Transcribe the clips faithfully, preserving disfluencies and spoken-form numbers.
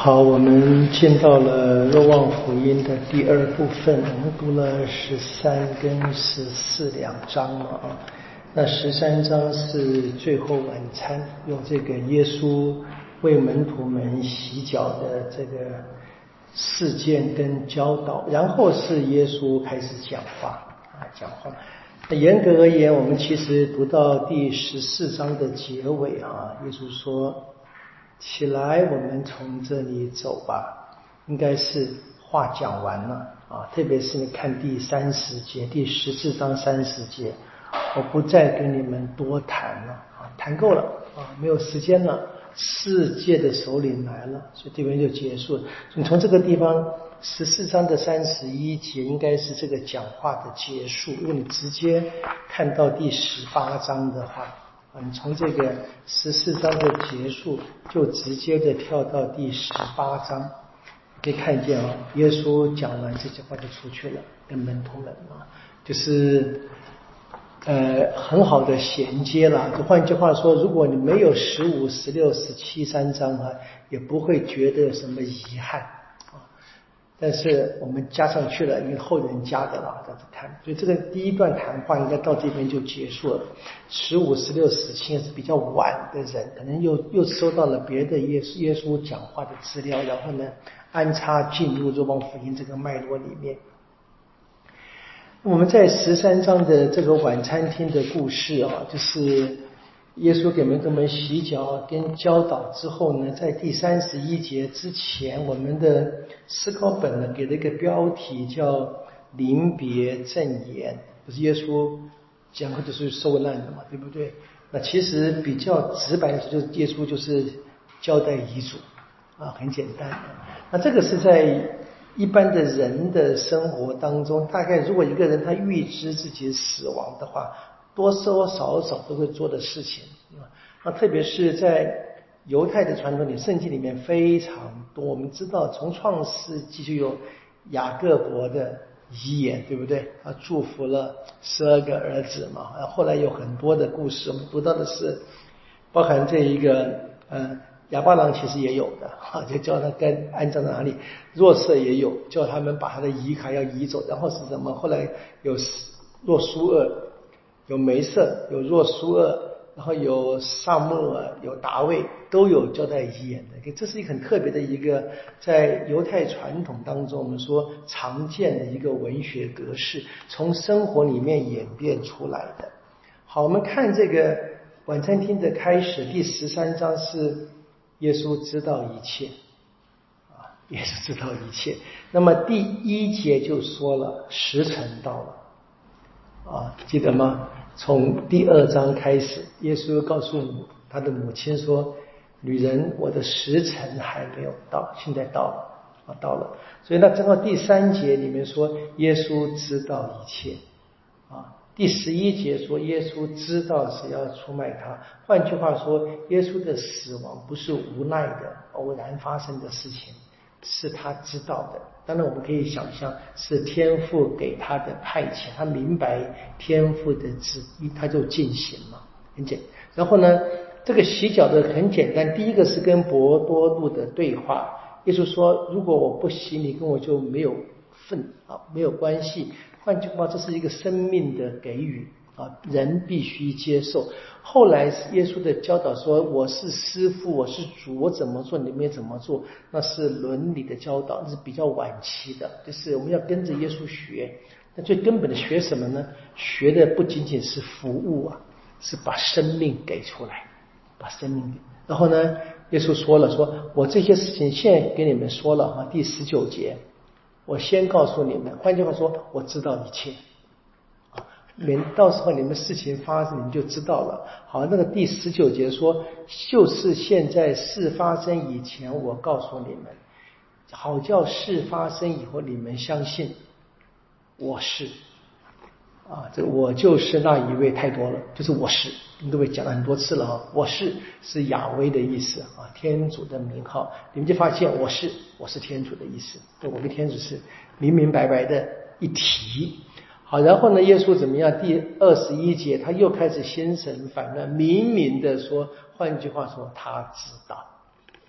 好，我们进到了若望福音的第二部分，我们读了十三跟十四两章嘛啊。那十三章是最后晚餐，用这个耶稣为门徒们洗脚的这个事件跟教导，然后是耶稣开始讲话啊，讲话。那严格而言，我们其实读到第十四章的结尾啊，耶稣说：“起来，我们从这里走吧。”应该是话讲完了啊，特别是你看第三十节，第十四章三十节，我不再跟你们多谈了啊，谈够了啊，没有时间了。世界的首领来了，所以这边就结束了。所以从这个地方，十四章的三十一节应该是这个讲话的结束。如果你直接看到第十八章的话，啊，你从这个十四章的结束就直接的跳到第十八章，可以看见啊，耶稣讲完这些话就出去了，跟门徒们啊，就是呃很好的衔接了。就换句话说，如果你没有十五、十六、十七三章啊，也不会觉得有什么遗憾啊。但是我们加上去了，因为后人加的了，这样子看，所以这个第一段谈话应该到这边就结束了。十五、十六、十七是比较晚的人，可能又又收到了别的耶稣耶稣讲话的资料，然后呢安插进入若望福音这个脉络里面。我们在十三章的这个晚餐厅的故事啊，就是耶稣给门徒们洗脚跟教导之后呢，在第三十一节之前，我们的思考本呢给了一个标题叫临别赠言，不是耶稣讲话就是受难的嘛，对不对？那其实比较直白的说，就是耶稣就是交代遗嘱啊，很简单。那这个是在一般的人的生活当中，大概如果一个人他预知自己死亡的话，多多少少都会做的事情。那特别是在犹太的传统里，圣经里面非常多。我们知道从创世纪就有雅各伯的遗言，对不对？他祝福了十二个儿子嘛。后来有很多的故事，我们读到的是包含这一个呃亚巴郎其实也有的哈，就叫他该安葬在哪里。若瑟也有，叫他们把他的遗骸要移走。然后是什么？后来有若苏厄，有梅瑟，有若苏厄，然后有撒母耳，有达味，都有交代遗言的。这是一个很特别的一个在犹太传统当中我们说常见的一个文学格式，从生活里面演变出来的。好，我们看这个晚餐厅的开始，第十三章是耶稣知道一切啊，耶稣知道一切。那么第一节就说了时辰到了啊，记得吗？从第二章开始，耶稣告诉他的母亲说：“女人，我的时辰还没有到，现在到了啊，到了。”所以那正好第三节里面说耶稣知道一切啊。第十一节说耶稣知道是要出卖他，换句话说，耶稣的死亡不是无奈的偶然发生的事情，是他知道的。当然我们可以想象是天父给他的派遣，他明白天父的旨意，他就进行嘛，很简单。然后呢，这个洗脚的很简单，第一个是跟伯多禄的对话，耶稣说如果我不洗你，跟我就没有份啊，没有关系。换句话，这是一个生命的给予啊，人必须接受。后来耶稣的教导说：“我是师父，我是主，我怎么做你们也怎么做。”那是伦理的教导，那是比较晚期的，就是我们要跟着耶稣学。那最根本的学什么呢？学的不仅仅是服务啊，是把生命给出来，把生命给。然后呢，耶稣说了，说我这些事情现在给你们说了啊，第十九节。我先告诉你们，换句话说，我知道一切啊，连到时候你们事情发生，你们就知道了。好，那个第十九节说，就是现在事发生以前，我告诉你们，好叫事发生以后，你们相信我是啊，这我就是那一位太多了，就是我是，各位讲了很多次了哈，我是是亚威的意思啊，天主的名号，你们就发现我是我是天主的意思，对，我跟天主是明明白白的一体。好，然后呢，耶稣怎么样？第二十一节他又开始心神反乱，明明的说，换句话说，他知道，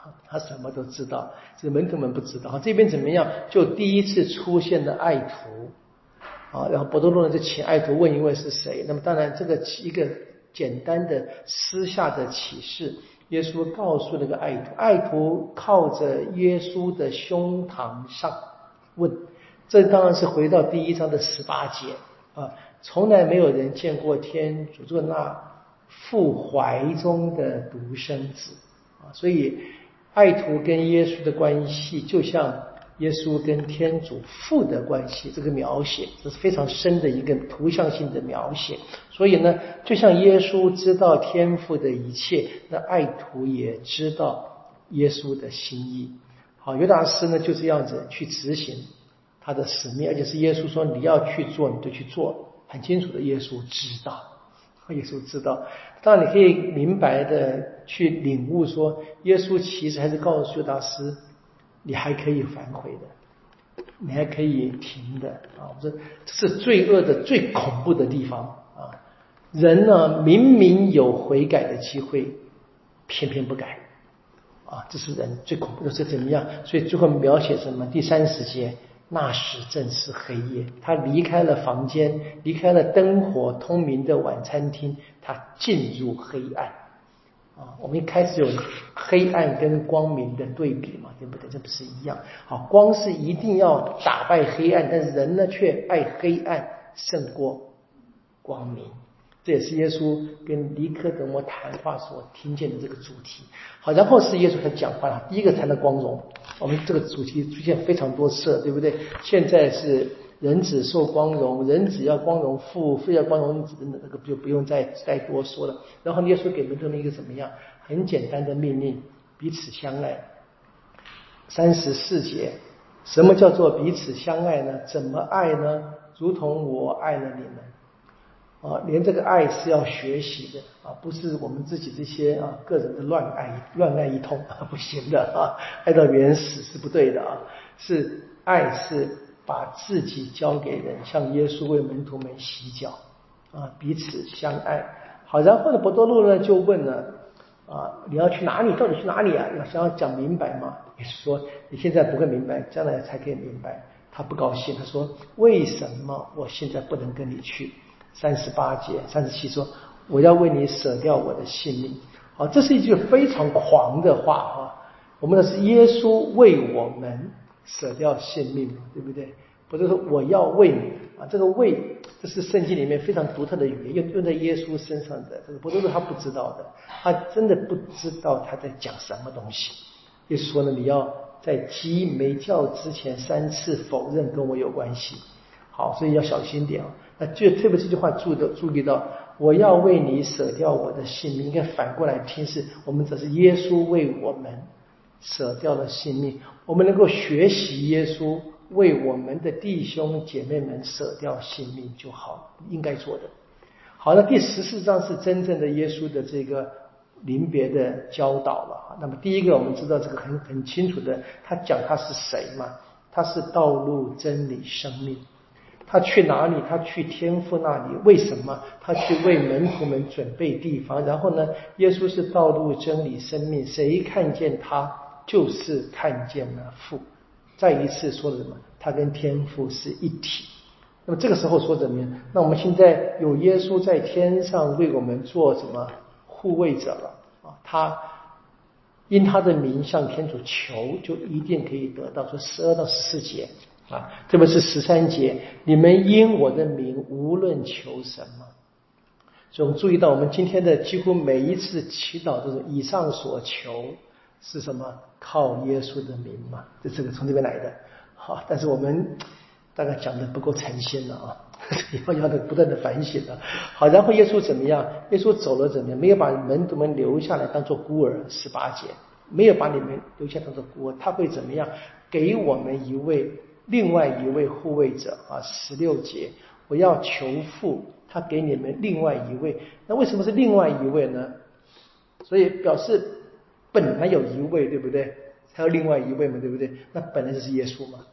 他什么都知道，这门徒们不知道。这边怎么样？就第一次出现的爱徒啊，然后伯多禄呢就请爱徒问一问是谁。那么当然这个一个简单的私下的启示，耶稣告诉那个爱徒，爱徒靠着耶稣的胸膛上问，这当然是回到第一章的十八节啊，从来没有人见过天主，做那父怀中的独生子啊，所以爱徒跟耶稣的关系就像耶稣跟天主父的关系，这个描写这是非常深的一个图像性的描写。所以呢，就像耶稣知道天父的一切，那爱徒也知道耶稣的心意。好，犹达斯呢就这样子去执行他的使命，而且是耶稣说你要去做你就去做，很清楚的耶稣知道，耶稣知道。当然你可以明白的去领悟说，耶稣其实还是告诉犹达斯，你还可以反悔的，你还可以停的啊！这这是罪恶的最恐怖的地方啊！人呢明明有悔改的机会，偏偏不改啊！这是人最恐怖的是怎么样？所以最后描写什么？第三十节，那时正是黑夜，他离开了房间，离开了灯火通明的晚餐厅，他进入黑暗啊！我们一开始有黑暗跟光明的对比嘛，对不对？这不是一样？好，光是一定要打败黑暗，但是人呢却爱黑暗胜过光明。这也是耶稣跟尼科德摩谈话所听见的这个主题。好，然后是耶稣开始讲话了。第一个谈的光荣，我们这个主题出现非常多次，对不对？现在是人子受光荣，人子要光荣父，父要光荣子，那个就不用再再多说了。然后耶稣给门徒们一个怎么样？很简单的命令，彼此相爱。三十四节，什么叫做彼此相爱呢？怎么爱呢？如同我爱了你们。啊，连这个爱是要学习的啊，不是我们自己这些啊个人的乱爱乱爱一通啊，不行的啊，爱到原始是不对的啊，是爱是把自己交给人，像耶稣为门徒们洗脚啊，彼此相爱。好，然后呢，伯多禄呢就问了啊，你要去哪里？到底去哪里啊？要想要讲明白吗？也是说你现在不会明白，将来才可以明白。他不高兴，他说为什么我现在不能跟你去？三十八节、三十七说，我要为你舍掉我的性命。好，这是一句非常狂的话啊！我们的是耶稣为我们舍掉性命，对不对？不是说我要为你啊，这个为，这是圣经里面非常独特的语言，用用在耶稣身上的。这个不是他不知道的，他真的不知道他在讲什么东西。耶稣说呢，你要在鸡没叫之前三次否认跟我有关系。好，所以要小心点啊。那就特别这句话注的注意到，我要为你舍掉我的性命，应该反过来听，是我们只是耶稣为我们舍掉了性命，我们能够学习耶稣为我们的弟兄姐妹们舍掉性命就好，应该做的。好，那第十四章是真正的耶稣的这个临别的教导了。那么第一个我们知道这个很很清楚的，他讲他是谁嘛？他是道路、真理、生命。他去哪里？他去天父那里。为什么？他去为门徒们准备地方。然后呢，耶稣是道路、真理、生命，谁看见他，就是看见了父。再一次说了什么？他跟天父是一体。那么这个时候说怎么样？那我们现在有耶稣在天上为我们做什么护卫者了啊？他因他的名向天主求，就一定可以得到。说十二到十四节啊，特别是十三节，你们因我的名无论求什么。所以我们注意到，我们今天的几乎每一次祈祷都是以上所求是什么？靠耶稣的名嘛，这这个从这边来的。好，但是我们大概讲的不够诚心了啊，要要的不断的反省了。好，然后耶稣怎么样？耶稣走了怎么样？没有把门徒们留下来当做孤儿，十八节，没有把你们留下当做孤儿，他会怎么样？给我们一位另外一位护卫者啊，十六节，我要求父，他给你们另外一位。那为什么是另外一位呢？所以表示本来有一位，对不对？还有另外一位嘛，对不对？那本来就是耶稣嘛。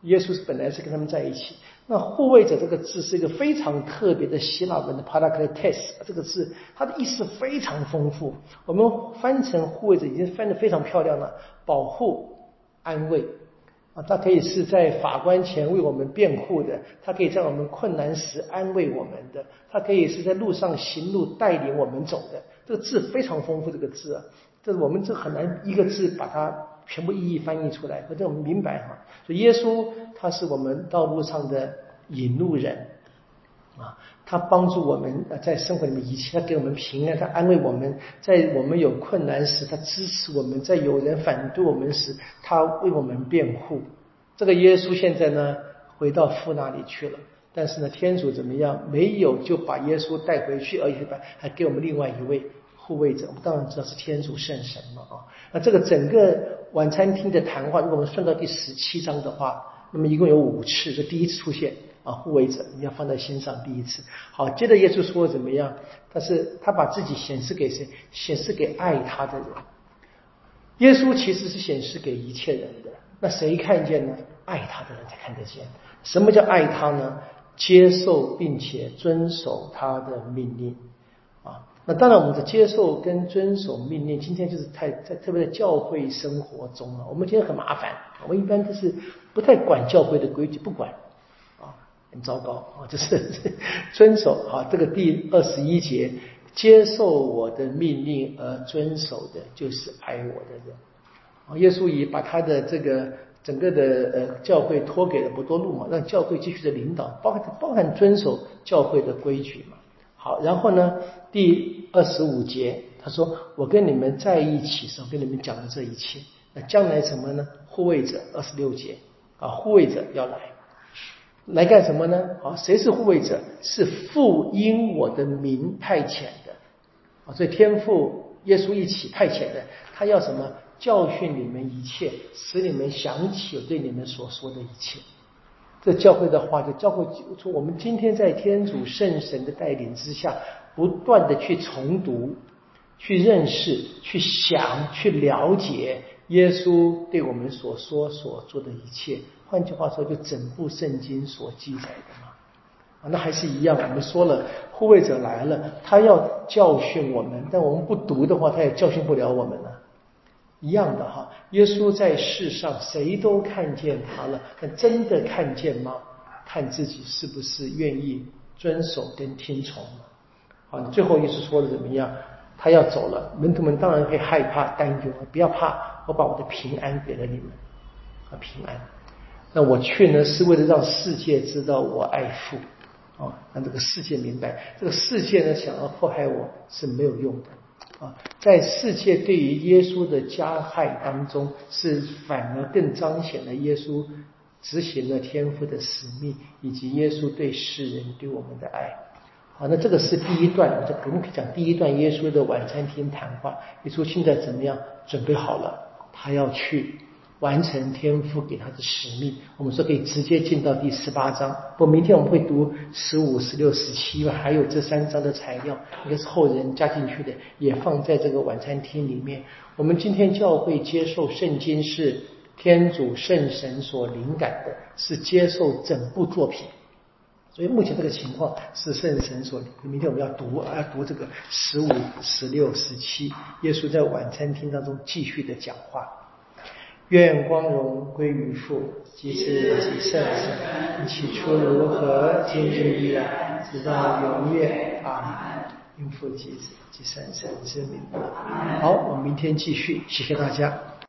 耶稣是本来是跟他们在一起。那护卫者这个字是一个非常特别的希腊文的 parakletos， 这个字它的意思非常丰富。我们翻成护卫者已经翻得非常漂亮了，保护、安慰啊，它可以是在法官前为我们辩护的，它可以在我们困难时安慰我们的，它可以是在路上行路带领我们走的。这个字非常丰富，这个字啊，这我们这很难一个字把它全部意义翻译出来，可是我们明白哈。所以耶稣他是我们道路上的引路人啊，他帮助我们在生活里面一切，他给我们平安，他安慰我们，在我们有困难时他支持我们，在有人反对我们时他为我们辩护。这个耶稣现在呢回到父那里去了，但是呢天主怎么样，没有就把耶稣带回去，而且还给我们另外一位护卫者，我们当然知道是天主圣神嘛啊。那这个整个晚餐厅的谈话，如果我们算到第十七章的话，那么一共有五次，这第一次出现啊，护卫者你要放在心上，第一次。好，接着耶稣说怎么样？他是他把自己显示给谁？显示给爱他的人。耶稣其实是显示给一切人的，那谁看见呢？爱他的人才看得见。什么叫爱他呢？接受并且遵守他的命令啊。那当然我们的接受跟遵守命令，今天就是太在特别在教会生活中啊，我们今天很麻烦，我们一般都是不太管教会的规矩，不管啊，很糟糕啊，就是遵守啊。这个第二十一节，接受我的命令而遵守的，就是爱我的人啊。耶稣也把他的这个整个的呃教会托给了伯多禄嘛，让教会继续的领导，包含包含遵守教会的规矩嘛。好，然后呢，第二十五节他说：“我跟你们在一起时候，跟你们讲的这一切。那将来什么呢？护卫者，二十六节啊，护卫者要来，来干什么呢？啊，谁是护卫者？是父因我的名派遣的啊，所以天父耶稣一起派遣的，他要什么？教训你们一切，使你们想起我对你们所说的一切。”这教会的话，就教会说，我们今天在天主圣神的带领之下，不断的去重读、去认识、去想、去了解耶稣对我们所说所做的一切。换句话说，就整部圣经所记载的嘛。啊，那还是一样，我们说了，护卫者来了，他要教训我们，但我们不读的话，他也教训不了我们了。一样的哈，耶稣在世上谁都看见他了，但真的看见吗？看自己是不是愿意遵守跟听从。好，最后耶稣说的怎么样？他要走了，门徒们当然会害怕担忧，不要怕，我把我的平安给了你们啊，平安。那我去呢，是为了让世界知道我爱父啊，让这个世界明白，这个世界呢想要迫害我是没有用的。啊，在世界对于耶稣的加害当中，是反而更彰显了耶稣执行了天父的使命，以及耶稣对世人对我们的爱。好，那这个是第一段，我们可以讲第一段耶稣的晚餐厅谈话。耶稣现在怎么样？准备好了，他要去完成天父给他的使命。我们说可以直接进到第十八章，不，明天我们会读十五、十六、十七，还有这三章的材料，一个是后人加进去的，也放在这个晚餐厅里面。我们今天教会接受圣经是天主圣神所灵感的，是接受整部作品。所以目前这个情况是圣神所，明天我们要读要读这个十五、十六、十七，耶稣在晚餐厅当中继续的讲话。愿光荣归于父及子及圣神，起初如何，今日依然，直到永远。阿们。因父及子及圣神之名。好，我们明天继续，谢谢大家。